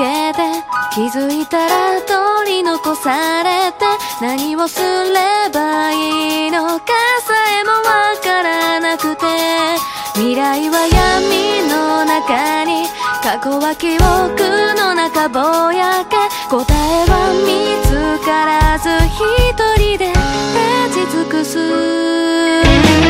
けて気づいたら取り残されて、何をすればいいのかさえもわからなくて、未来は闇の中に、過去は記憶の中ぼやけ、答えは見つからず一人で立ち尽くす。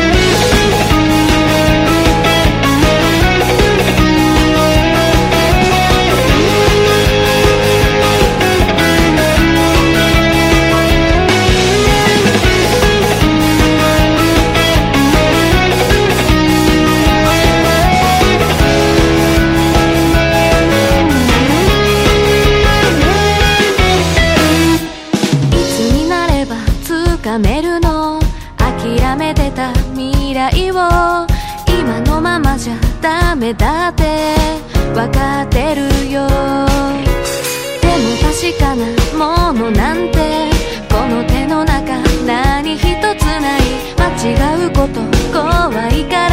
掴めるの諦めてた未来を、今のままじゃダメだってわかってるよ。でも確かなものなんてこの手の中何一つない。間違うこと怖いから